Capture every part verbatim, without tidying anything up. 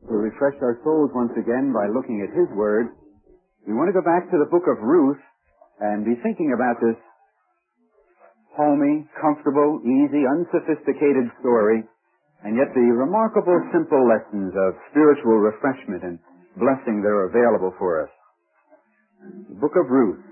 To refresh our souls once again by looking at His Word, we want to go back to the book of Ruth and be thinking about this homey, comfortable, easy, unsophisticated story, and yet the remarkable simple lessons of spiritual refreshment and blessing that are available for us. The book of Ruth.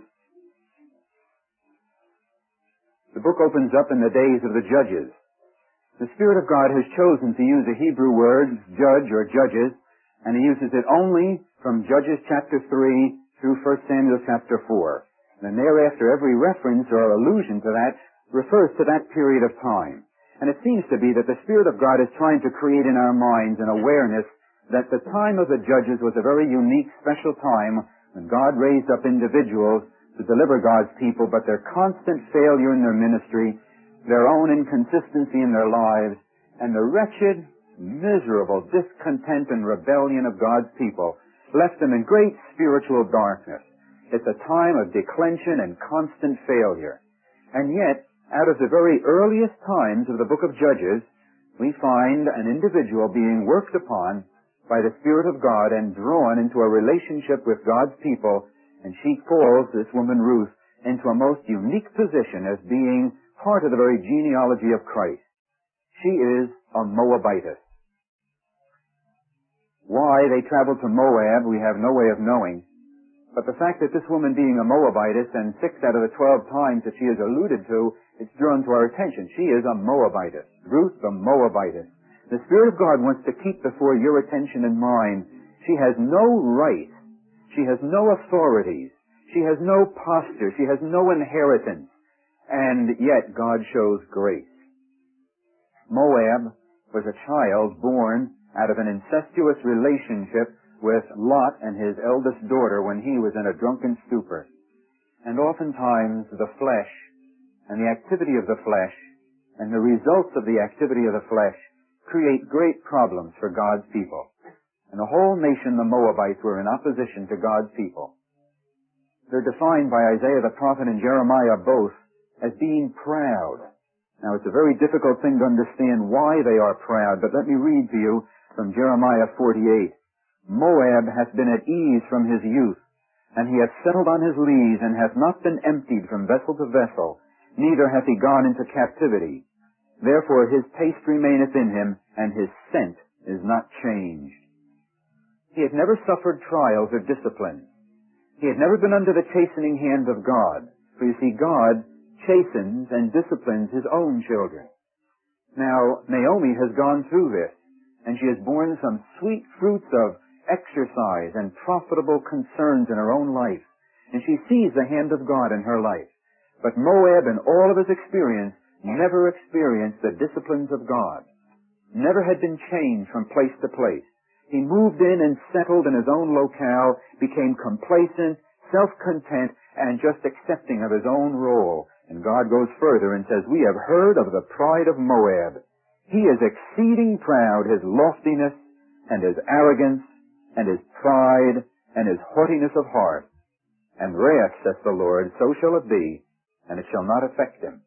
The book opens up in the days of the Judges. The Spirit of God has chosen to use the Hebrew word, judge or judges, and He uses it only from Judges chapter three through First Samuel chapter four. And thereafter, every reference or allusion to that refers to that period of time. And it seems to be that the Spirit of God is trying to create in our minds an awareness that the time of the Judges was a very unique, special time when God raised up individuals to deliver God's people, but their constant failure in their ministry, their own inconsistency in their lives, and the wretched, miserable discontent and rebellion of God's people left them in great spiritual darkness. It's a time of declension and constant failure. And yet, out of the very earliest times of the book of Judges, we find an individual being worked upon by the Spirit of God and drawn into a relationship with God's people, and she calls this woman Ruth into a most unique position as being part of the very genealogy of Christ. She is a Moabitess. Why they traveled to Moab, we have no way of knowing. But the fact that this woman being a Moabitess, and six out of the twelve times that she is alluded to, it's drawn to our attention. She is a Moabitess. Ruth the Moabitess. The Spirit of God wants to keep before your attention and mine. She has no right. She has no authorities. She has no posture. She has no inheritance. And yet God shows grace. Moab was a child born out of an incestuous relationship with Lot and his eldest daughter when he was in a drunken stupor. And oftentimes the flesh and the activity of the flesh and the results of the activity of the flesh create great problems for God's people. And the whole nation, the Moabites, were in opposition to God's people. They're defined by Isaiah the prophet and Jeremiah both as being proud. Now, it's a very difficult thing to understand why they are proud, but let me read to you from Jeremiah forty-eight. Moab hath been at ease from his youth, and he hath settled on his lees, and hath not been emptied from vessel to vessel, neither hath he gone into captivity. Therefore his taste remaineth in him, and his scent is not changed. He had never suffered trials or discipline. He had never been under the chastening hand of God. For you see, God chastens and disciplines His own children. Now, Naomi has gone through this, and she has borne some sweet fruits of exercise and profitable concerns in her own life, and she sees the hand of God in her life. But Moab, in all of his experience, never experienced the disciplines of God, never had been changed from place to place. He moved in and settled in his own locale, became complacent, self-content, and just accepting of his own role. And God goes further and says, we have heard of the pride of Moab. He is exceeding proud, his loftiness, and his arrogance, and his pride, and his haughtiness of heart. And wrath, saith the Lord, so shall it be, and it shall not affect him.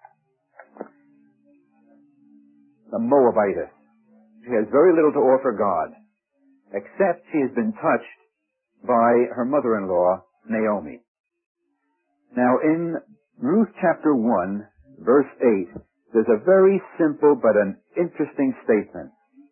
The Moabitess. She has very little to offer God, except she has been touched by her mother-in-law, Naomi. Now, in Ruth chapter one, verse eight, there's a very simple but an interesting statement.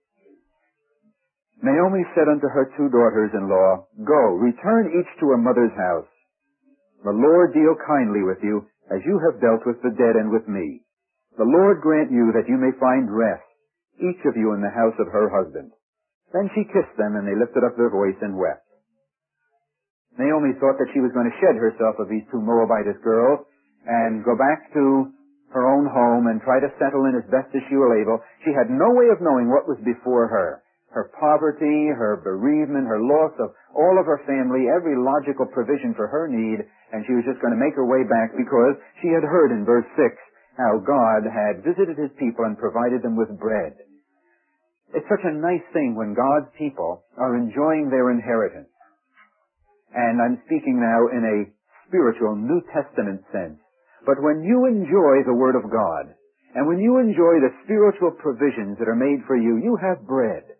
Naomi said unto her two daughters-in-law, Go, return each to her mother's house. The Lord deal kindly with you, as you have dealt with the dead and with me. The Lord grant you that you may find rest, each of you in the house of her husband. Then she kissed them, and they lifted up their voice and wept. Naomi thought that she was going to shed herself of these two Moabitess girls and go back to her own home and try to settle in as best as she was able. She had no way of knowing what was before her. Her poverty, her bereavement, her loss of all of her family, every logical provision for her need, and she was just going to make her way back because she had heard in verse six how God had visited His people and provided them with bread. It's such a nice thing when God's people are enjoying their inheritance. And I'm speaking now in a spiritual New Testament sense. But when you enjoy the Word of God, and when you enjoy the spiritual provisions that are made for you, you have bread.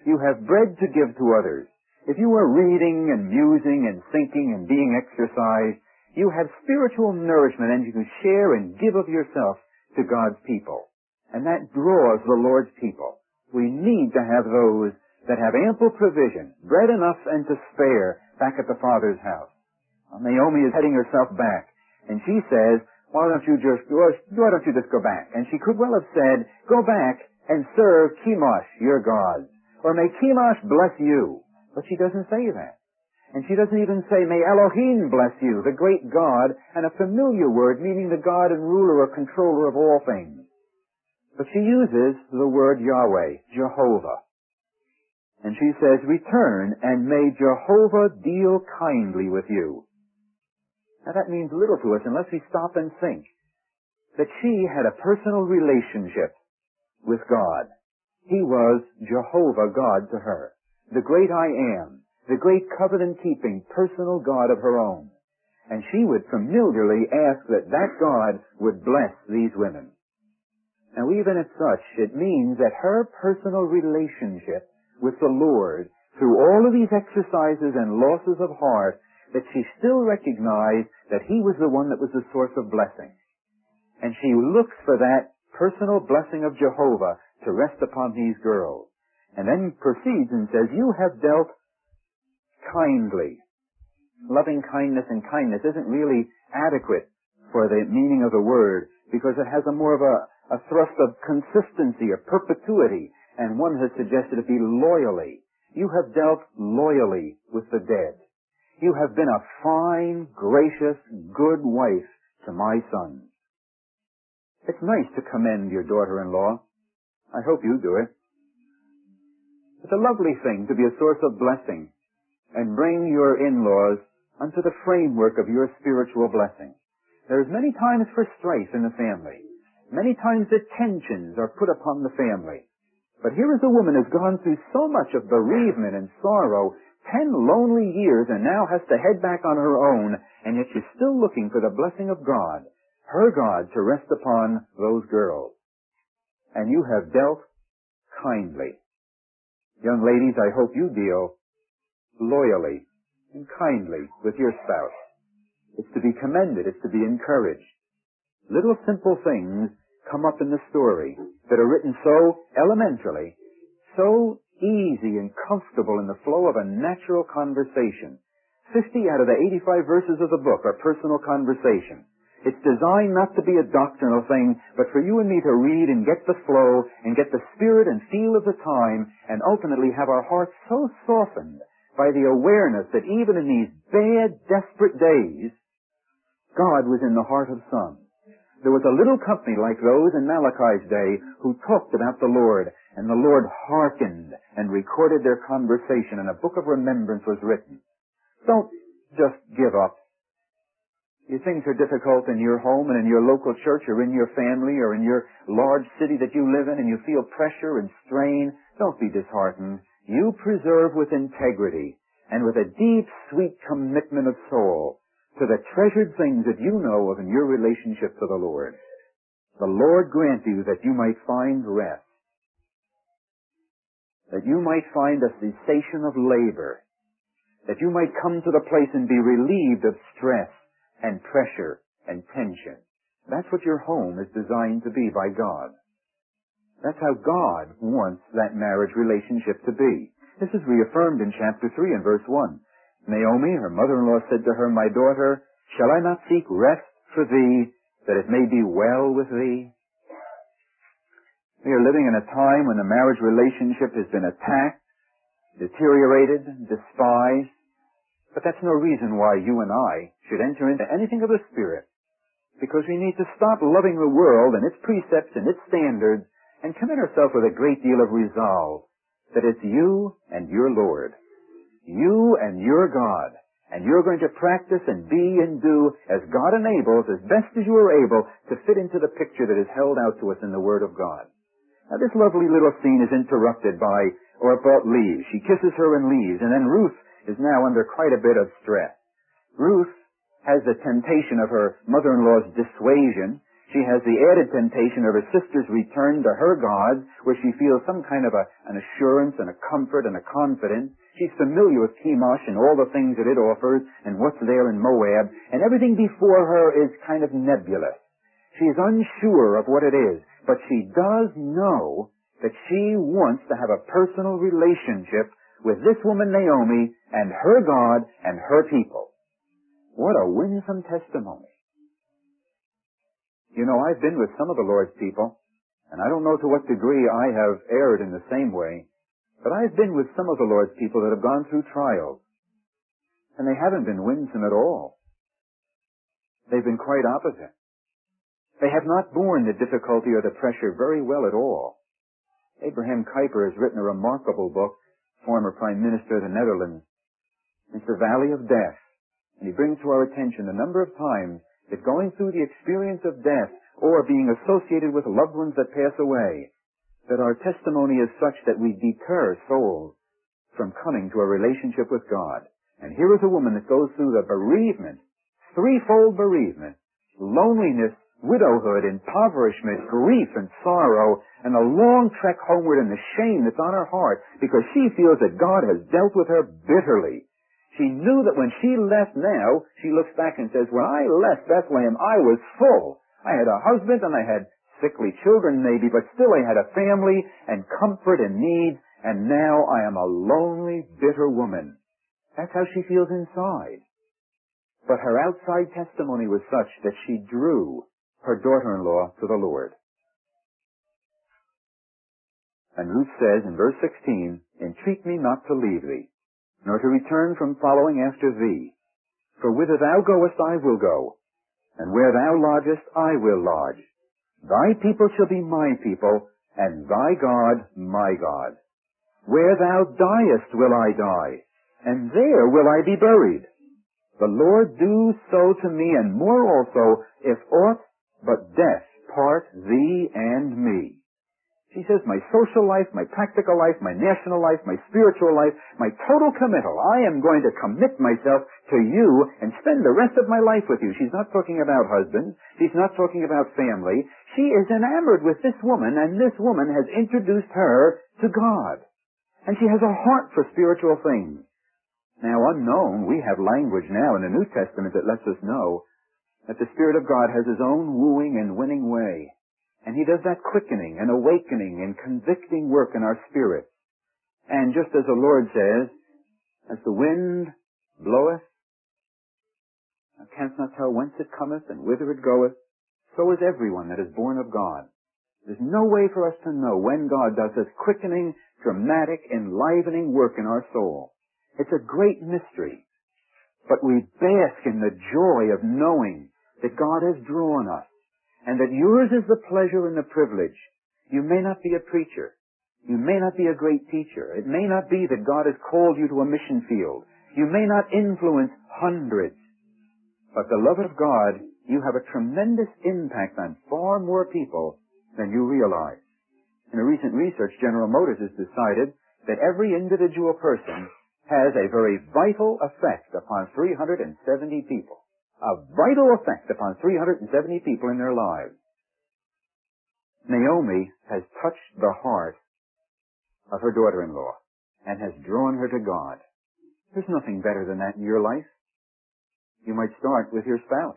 You have bread to give to others. If you are reading and musing and thinking and being exercised, you have spiritual nourishment and you can share and give of yourself to God's people. And that draws the Lord's people. We need to have those that have ample provision, bread enough and to spare, back at the Father's house. Naomi is heading herself back, and she says, why don't you just, why don't you just go back? And she could well have said, go back and serve Chemosh, your God. Or may Chemosh bless you. But she doesn't say that. And she doesn't even say, may Elohim bless you, the great God, and a familiar word meaning the God and ruler or controller of all things. But she uses the word Yahweh, Jehovah. And she says, return, and may Jehovah deal kindly with you. Now that means little to us unless we stop and think that she had a personal relationship with God. He was Jehovah God to her, the great I am, the great covenant-keeping personal God of her own. And she would familiarly ask that that God would bless these women. Now even as such, it means that her personal relationship with the Lord, through all of these exercises and losses of heart, that she still recognized that He was the one that was the source of blessing. And she looks for that personal blessing of Jehovah to rest upon these girls. And then proceeds and says, you have dealt kindly. Loving kindness and kindness isn't really adequate for the meaning of the word, because it has a more of a, a thrust of consistency, of perpetuity, and one has suggested it be loyally. You have dealt loyally with the dead. You have been a fine, gracious, good wife to my sons. It's nice to commend your daughter-in-law. I hope you do it. It's a lovely thing to be a source of blessing and bring your in-laws unto the framework of your spiritual blessing. There's many times for strife in the family. Many times the tensions are put upon the family. But here is a woman who has gone through so much of bereavement and sorrow, ten lonely years, and now has to head back on her own, and yet she's still looking for the blessing of God, her God, to rest upon those girls. And you have dealt kindly. Young ladies, I hope you deal loyally and kindly with your spouse. It's to be commended. It's to be encouraged. Little simple things come up in the story that are written so elementarily, so easy and comfortable in the flow of a natural conversation. Fifty out of the eighty-five verses of the book are personal conversation. It's designed not to be a doctrinal thing, but for you and me to read and get the flow and get the spirit and feel of the time, and ultimately have our hearts so softened by the awareness that even in these bad, desperate days, God was in the heart of some. There was a little company like those in Malachi's day who talked about the Lord, and the Lord hearkened and recorded their conversation, and a book of remembrance was written. Don't just give up. If things are difficult in your home and in your local church or in your family or in your large city that you live in, and you feel pressure and strain, don't be disheartened. You preserve with integrity and with a deep, sweet commitment of soul to the treasured things that you know of in your relationship to the Lord. The Lord grant you that you might find rest, that you might find a cessation of labor, that you might come to the place and be relieved of stress and pressure and tension. That's what your home is designed to be by God. That's how God wants that marriage relationship to be. This is reaffirmed in chapter three and verse one. Naomi, her mother-in-law, said to her, my daughter, shall I not seek rest for thee, that it may be well with thee? We are living in a time when the marriage relationship has been attacked, deteriorated, despised. But that's no reason why you and I should enter into anything of the Spirit, because we need to stop loving the world and its precepts and its standards and commit ourselves with a great deal of resolve that it's you and your Lord, you and your God, and you're going to practice and be and do as God enables, as best as you are able, to fit into the picture that is held out to us in the Word of God. Now this lovely little scene is interrupted by Orpah leaves. She kisses her and leaves, and then Ruth is now under quite a bit of stress. Ruth has the temptation of her mother-in-law's dissuasion. She has the added temptation of her sister's return to her gods, where she feels some kind of a, an assurance and a comfort and a confidence. She's familiar with Chemosh and all the things that it offers and what's there in Moab, and everything before her is kind of nebulous. She's unsure of what it is, but she does know that she wants to have a personal relationship with this woman Naomi and her God and her people. What a winsome testimony. You know, I've been with some of the Lord's people, and I don't know to what degree I have erred in the same way, but I've been with some of the Lord's people that have gone through trials, and they haven't been winsome at all. They've been quite opposite. They have not borne the difficulty or the pressure very well at all. Abraham Kuyper has written a remarkable book, former Prime Minister of the Netherlands. It's The Valley of Death, and he brings to our attention a number of times that going through the experience of death or being associated with loved ones that pass away, that our testimony is such that we deter souls from coming to a relationship with God. And here is a woman that goes through the bereavement, threefold bereavement, loneliness, widowhood, impoverishment, grief, and sorrow, and a long trek homeward and the shame that's on her heart because she feels that God has dealt with her bitterly. She knew that when she left now, she looks back and says, when I left Bethlehem, I was full. I had a husband and I had sickly children maybe, but still I had a family and comfort and needs, and now I am a lonely, bitter woman. That's how she feels inside. But her outside testimony was such that she drew her daughter-in-law to the Lord. And Ruth says in verse sixteen, entreat me not to leave thee, nor to return from following after thee. For whither thou goest I will go, and where thou lodgest I will lodge. Thy people shall be my people, and thy God my God. Where thou diest will I die, and there will I be buried. The Lord do so to me, and more also, if aught but death part thee and me. She says, my social life, my practical life, my national life, my spiritual life, my total committal. I am going to commit myself to you and spend the rest of my life with you. She's not talking about husbands. She's not talking about family. She is enamored with this woman, and this woman has introduced her to God. And she has a heart for spiritual things. Now, unknown, we have language now in the New Testament that lets us know that the Spirit of God has His own wooing and winning way. And He does that quickening and awakening and convicting work in our spirit. And just as the Lord says, as the wind bloweth, thou canst not tell whence it cometh and whither it goeth, so is everyone that is born of God. There's no way for us to know when God does this quickening, dramatic, enlivening work in our soul. It's a great mystery. But we bask in the joy of knowing that God has drawn us, and that yours is the pleasure and the privilege. You may not be a preacher. You may not be a great teacher. It may not be that God has called you to a mission field. You may not influence hundreds. But beloved of God, you have a tremendous impact on far more people than you realize. In a recent research, General Motors has decided that every individual person has a very vital effect upon three hundred seventy people. A vital effect upon three hundred seventy people in their lives. Naomi has touched the heart of her daughter-in-law and has drawn her to God. There's nothing better than that in your life. You might start with your spouse.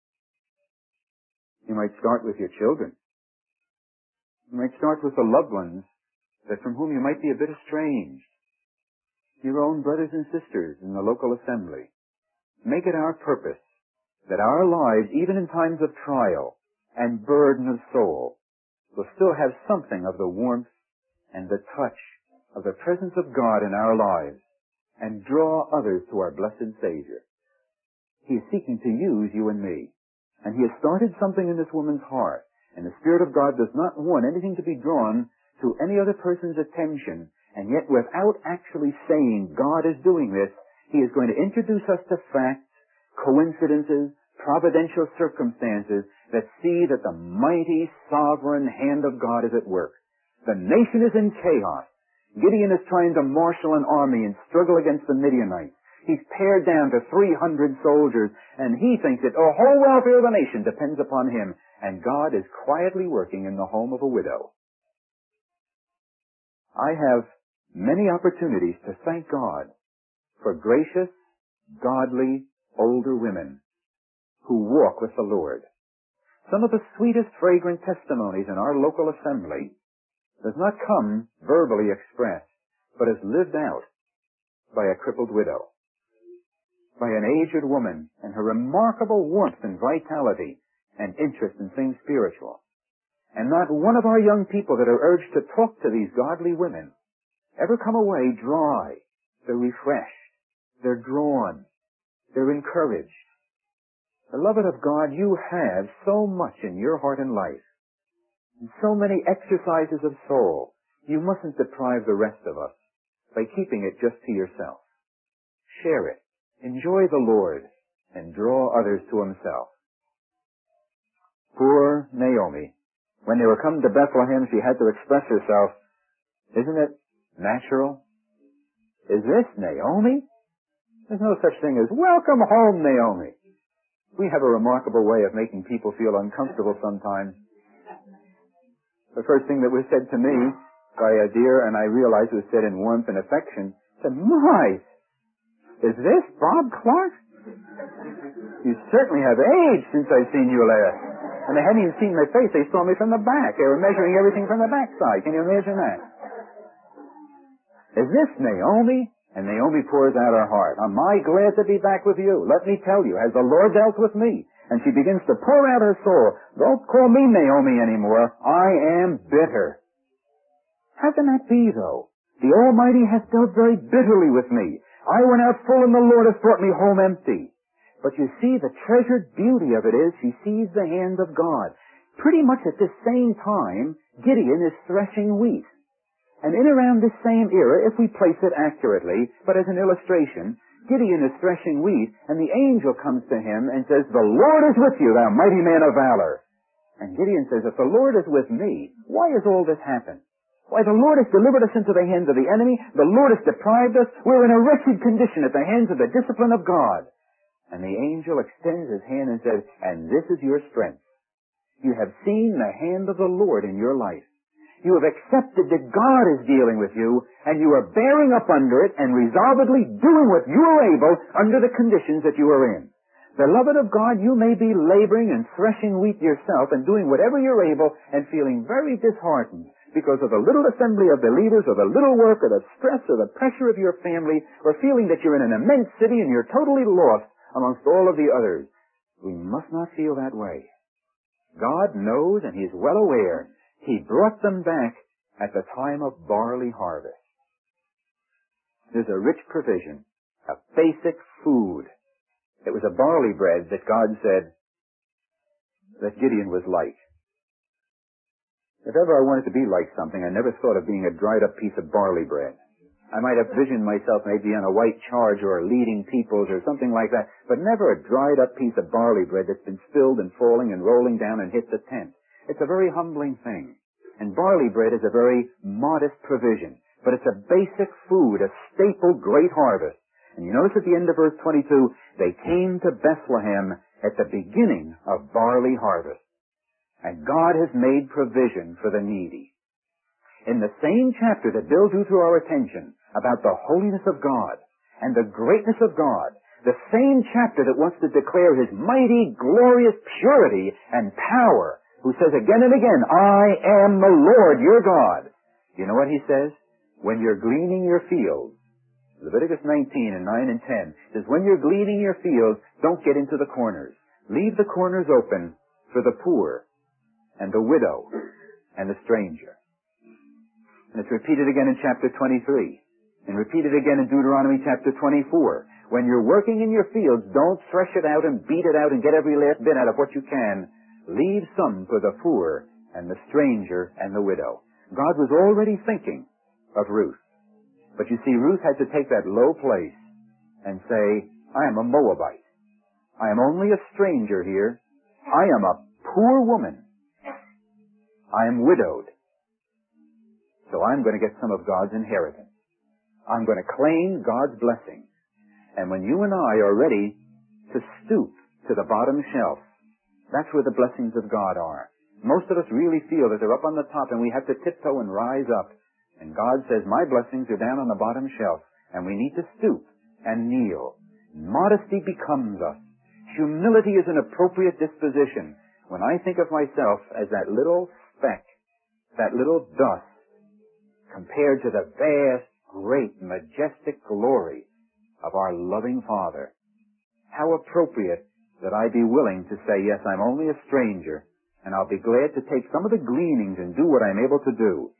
You might start with your children. You might start with the loved ones that from whom you might be a bit estranged. Your own brothers and sisters in the local assembly. Make it our purpose that our lives, even in times of trial and burden of soul, will still have something of the warmth and the touch of the presence of God in our lives and draw others to our blessed Savior. He is seeking to use you and me. And He has started something in this woman's heart. And the Spirit of God does not want anything to be drawn to any other person's attention. And yet, without actually saying God is doing this, He is going to introduce us to facts, coincidences, providential circumstances that see that the mighty, sovereign hand of God is at work. The nation is in chaos. Gideon is trying to marshal an army and struggle against the Midianites. He's pared down to three hundred soldiers, and he thinks that the whole welfare of the nation depends upon him. And God is quietly working in the home of a widow. I have many opportunities to thank God for gracious, godly, older women who walk with the Lord. Some of the sweetest, fragrant testimonies in our local assembly does not come verbally expressed, but is lived out by a crippled widow, by an aged woman and her remarkable warmth and vitality and interest in things spiritual. And not one of our young people that are urged to talk to these godly women ever come away dry. They're refreshed. They're drawn. They're encouraged. Beloved of God, you have so much in your heart and life, and so many exercises of soul. You mustn't deprive the rest of us by keeping it just to yourself. Share it. Enjoy the Lord, and draw others to himself. Poor Naomi. When they were coming to Bethlehem, she had to express herself. Isn't it natural? Is this Naomi? There's no such thing as, welcome home, Naomi. We have a remarkable way of making people feel uncomfortable sometimes. The first thing that was said to me by a dear, and I realized it was said in warmth and affection, said, my, is this Bob Clark? You certainly have aged since I've seen you last. And they hadn't even seen my face. They saw me from the back. They were measuring everything from the backside. Can you imagine that? Is this Naomi? And Naomi pours out her heart. Am I glad to be back with you? Let me tell you, has the Lord dealt with me? And she begins to pour out her soul. Don't call me Naomi anymore. I am bitter. How can that be, though? The Almighty has dealt very bitterly with me. I went out full and the Lord has brought me home empty. But you see, the treasured beauty of it is she sees the hand of God. Pretty much at the same time, Gideon is threshing wheat. And in around this same era, if we place it accurately, but as an illustration, Gideon is threshing wheat, and the angel comes to him and says, the Lord is with you, thou mighty man of valor. And Gideon says, if the Lord is with me, why has all this happened? Why, the Lord has delivered us into the hands of the enemy. The Lord has deprived us. We're in a wretched condition at the hands of the discipline of God. And the angel extends his hand and says, and this is your strength. You have seen the hand of the Lord in your life. You have accepted that God is dealing with you, and you are bearing up under it and resolvedly doing what you are able under the conditions that you are in. Beloved of God, you may be laboring and threshing wheat yourself and doing whatever you're able and feeling very disheartened because of the little assembly of believers or the little work or the stress or the pressure of your family, or feeling that you're in an immense city and you're totally lost amongst all of the others. We must not feel that way. God knows, and He is well aware. He brought them back at the time of barley harvest. There's a rich provision, a basic food. It was a barley bread that God said that Gideon was like. If ever I wanted to be like something, I never thought of being a dried up piece of barley bread. I might have visioned myself maybe on a white charge or leading peoples or something like that, but never a dried up piece of barley bread that's been spilled and falling and rolling down and hit the tent. It's a very humbling thing. And barley bread is a very modest provision, but it's a basic food, a staple great harvest. And you notice at the end of verse twenty-two, they came to Bethlehem at the beginning of barley harvest. And God has made provision for the needy. In the same chapter that Bill drew to our attention about the holiness of God and the greatness of God, the same chapter that wants to declare His mighty, glorious purity and power, who says again and again, I am the Lord your God. You know what He says? When you're gleaning your fields, Leviticus nineteen and nine and ten says, when you're gleaning your fields, don't get into the corners. Leave the corners open for the poor and the widow and the stranger. And it's repeated again in chapter twenty-three and repeated again in Deuteronomy chapter twenty-four. When you're working in your fields, don't thresh it out and beat it out and get every last bit out of what you can. Leave some for the poor and the stranger and the widow. God was already thinking of Ruth. But you see, Ruth had to take that low place and say, I am a Moabite. I am only a stranger here. I am a poor woman. I am widowed. So I'm going to get some of God's inheritance. I'm going to claim God's blessing. And when you and I are ready to stoop to the bottom shelf, that's where the blessings of God are. Most of us really feel that they're up on the top and we have to tiptoe and rise up. And God says, my blessings are down on the bottom shelf, and we need to stoop and kneel. Modesty becomes us. Humility is an appropriate disposition. When I think of myself as that little speck, that little dust, compared to the vast, great, majestic glory of our loving Father, how appropriate that I be willing to say, yes, I'm only a stranger, and I'll be glad to take some of the gleanings and do what I'm able to do.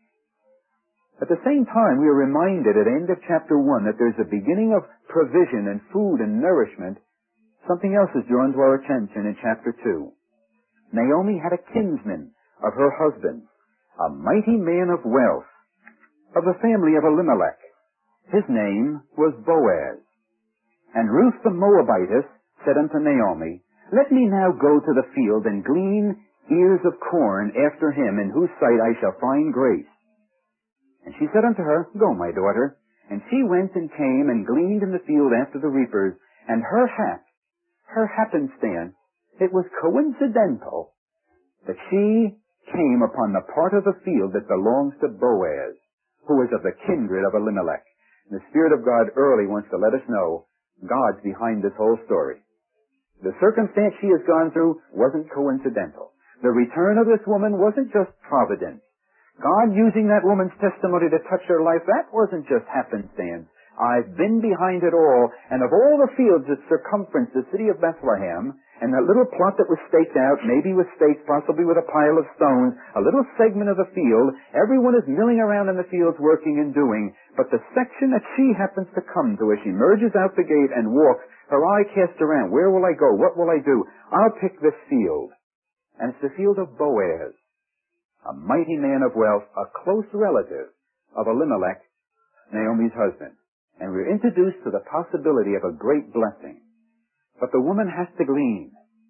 At the same time, we are reminded at the end of chapter one that there's a beginning of provision and food and nourishment. Something else is drawn to our attention in chapter two. Naomi had a kinsman of her husband, a mighty man of wealth, of the family of Elimelech. His name was Boaz. And Ruth the Moabitess said unto Naomi, let me now go to the field and glean ears of corn after him, in whose sight I shall find grace. And she said unto her, go, my daughter. And she went and came and gleaned in the field after the reapers, and her hap, her happenstance, it was coincidental that she came upon the part of the field that belongs to Boaz, who is of the kindred of Elimelech. And the Spirit of God early wants to let us know God's behind this whole story. The circumstance she has gone through wasn't coincidental. The return of this woman wasn't just providence. God using that woman's testimony to touch her life, that wasn't just happenstance. I've been behind it all, and of all the fields that circumference the city of Bethlehem, and that little plot that was staked out, maybe with stakes, possibly with a pile of stones, a little segment of the field, everyone is milling around in the fields working and doing, but the section that she happens to come to as she merges out the gate and walks, her eye cast around, where will I go, what will I do? I'll pick this field. And it's the field of Boaz, a mighty man of wealth, a close relative of Elimelech, Naomi's husband. And we're introduced to the possibility of a great blessing. But the woman has to glean.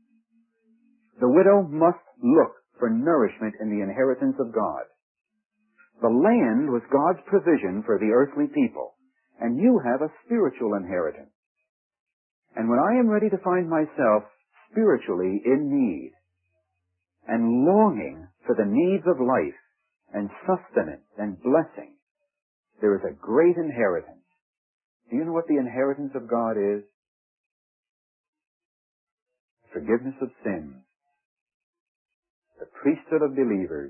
The widow must look for nourishment in the inheritance of God. The land was God's provision for the earthly people, and you have a spiritual inheritance. And when I am ready to find myself spiritually in need, and longing for the needs of life, and sustenance, and blessing, there is a great inheritance. Do you know what the inheritance of God is? Forgiveness of sins, the priesthood of believers,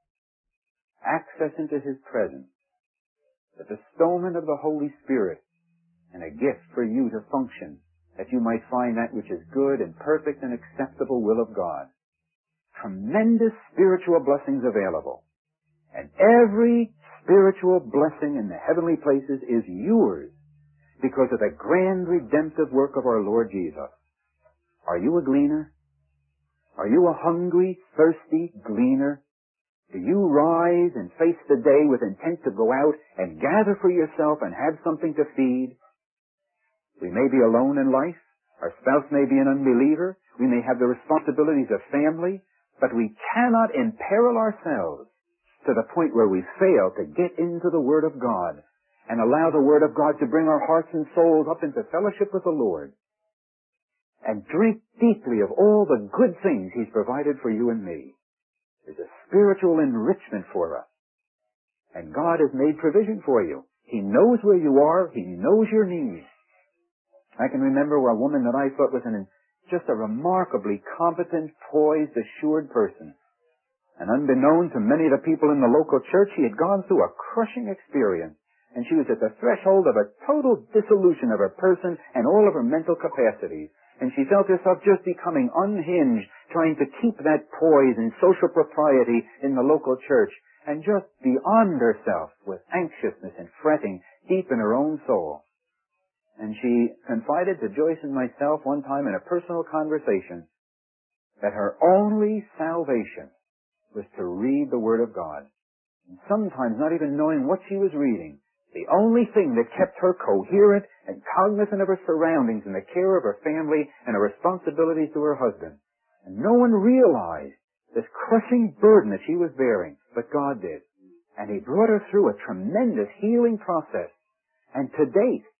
access into His presence, the bestowment of the Holy Spirit, and a gift for you to function, that you might find that which is good and perfect and acceptable will of God. Tremendous spiritual blessings available. And every spiritual blessing in the heavenly places is yours because of the grand redemptive work of our Lord Jesus. Are you a gleaner? Are you a hungry, thirsty gleaner? Do you rise and face the day with intent to go out and gather for yourself and have something to feed? We may be alone in life. Our spouse may be an unbeliever. We may have the responsibilities of family. But we cannot imperil ourselves to the point where we fail to get into the Word of God and allow the Word of God to bring our hearts and souls up into fellowship with the Lord and drink deeply of all the good things He's provided for you and me. There's a spiritual enrichment for us. And God has made provision for you. He knows where you are. He knows your needs. I can remember a woman that I thought was an just a remarkably competent, poised, assured person. And unbeknown to many of the people in the local church, she had gone through a crushing experience. And she was at the threshold of a total dissolution of her person and all of her mental capacities. And she felt herself just becoming unhinged, trying to keep that poise and social propriety in the local church, and just beyond herself with anxiousness and fretting deep in her own soul. And she confided to Joyce and myself one time in a personal conversation that her only salvation was to read the Word of God. And sometimes not even knowing what she was reading, the only thing that kept her coherent and cognizant of her surroundings and the care of her family and her responsibilities to her husband. And no one realized this crushing burden that she was bearing, but God did. And He brought her through a tremendous healing process. And to date,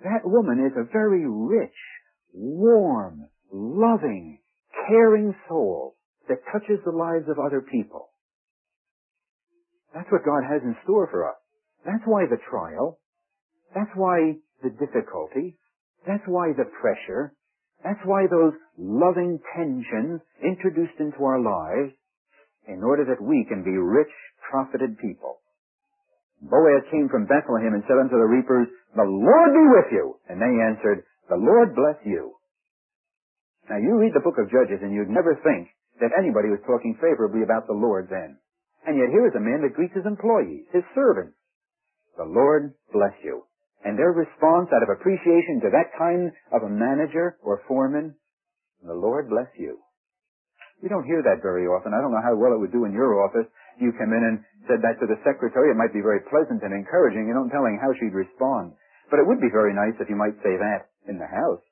That woman is a very rich, warm, loving, caring soul that touches the lives of other people. That's what God has in store for us. That's why the trial. That's why the difficulty. That's why the pressure. That's why those loving tensions introduced into our lives, in order that we can be rich, profited people. Boaz came from Bethlehem and said unto the reapers, "The Lord be with you." And they answered, "The Lord bless you." Now you read the book of Judges and you'd never think that anybody was talking favorably about the Lord then. And yet here is a man that greets his employees, his servants. "The Lord bless you." And their response out of appreciation to that kind of a manager or foreman, "The Lord bless you." You don't hear that very often. I don't know how well it would do in your office. You come in and said that to the secretary. It might be very pleasant and encouraging. You don't telling how she'd respond. But it would be very nice if you might say that in the house.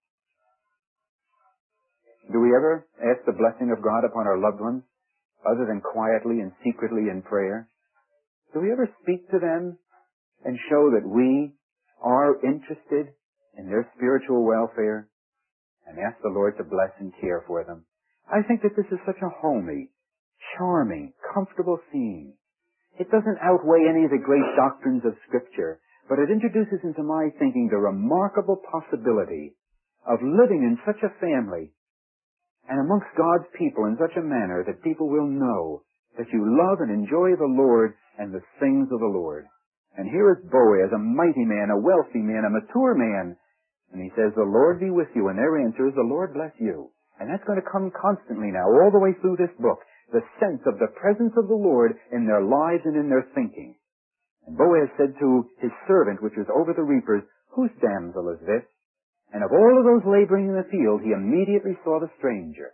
Do we ever ask the blessing of God upon our loved ones, other than quietly and secretly in prayer? Do we ever speak to them and show that we are interested in their spiritual welfare and ask the Lord to bless and care for them? I think that this is such a homey, charming, comfortable scene. It doesn't outweigh any of the great doctrines of Scripture, but it introduces into my thinking the remarkable possibility of living in such a family and amongst God's people in such a manner that people will know that you love and enjoy the Lord and the things of the Lord. And here is Boaz, a mighty man, a wealthy man, a mature man, and he says, "The Lord be with you," and their answer is, "The Lord bless you." And that's going to come constantly now, all the way through this book, the sense of the presence of the Lord in their lives and in their thinking. And Boaz said to his servant, which was over the reapers, "Whose damsel is this?" And of all of those laboring in the field, he immediately saw the stranger.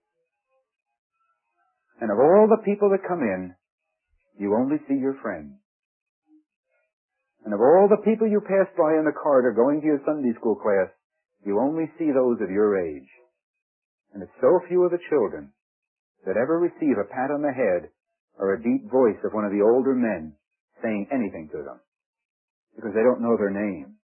And of all the people that come in, you only see your friend. And of all the people you pass by in the corridor going to your Sunday school class, you only see those of your age. And it's so few of the children that ever receive a pat on the head or a deep voice of one of the older men saying anything to them, because they don't know their name.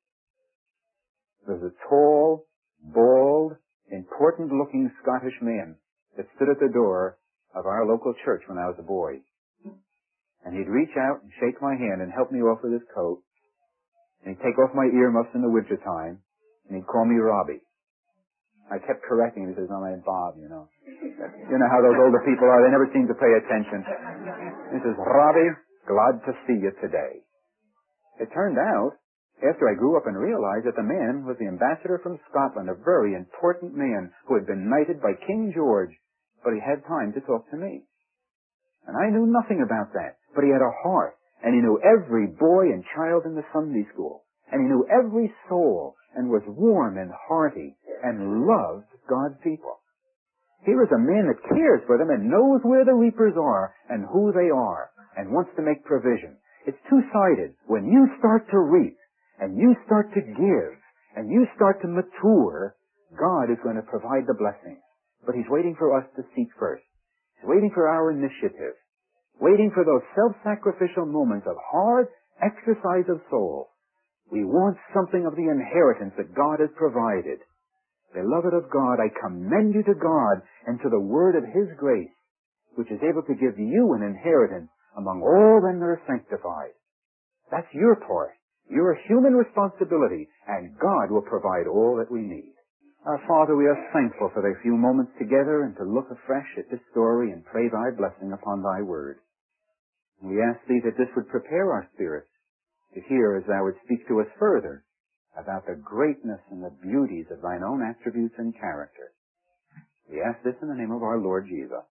There's a tall, bald, important-looking Scottish man that stood at the door of our local church when I was a boy. And he'd reach out and shake my hand and help me off with his coat. And he'd take off my earmuffs in the winter time, and he'd call me Robbie. I kept correcting him. He says, "No, I'm Bob, you know." You know how those older people are. They never seem to pay attention. He says, "Robbie, glad to see you today." It turned out, after I grew up and realized that the man was the ambassador from Scotland, a very important man who had been knighted by King George, but he had time to talk to me. And I knew nothing about that, but he had a heart, and he knew every boy and child in the Sunday school, and he knew every soul, and was warm and hearty, and loved God's people. Here is a man that cares for them and knows where the reapers are and who they are, and wants to make provision. It's two-sided. When you start to reap, and you start to give, and you start to mature, God is going to provide the blessings. But He's waiting for us to seek first. He's waiting for our initiative, waiting for those self-sacrificial moments of hard exercise of soul. We want something of the inheritance that God has provided. Beloved of God, I commend you to God and to the word of His grace, which is able to give you an inheritance among all them that are sanctified. That's your part, your human responsibility, and God will provide all that we need. Our Father, we are thankful for the few moments together and to look afresh at this story and pray Thy blessing upon Thy word. We ask Thee that this would prepare our spirits to hear as Thou would speak to us further about the greatness and the beauties of Thine own attributes and character. We ask this in the name of our Lord Jesus.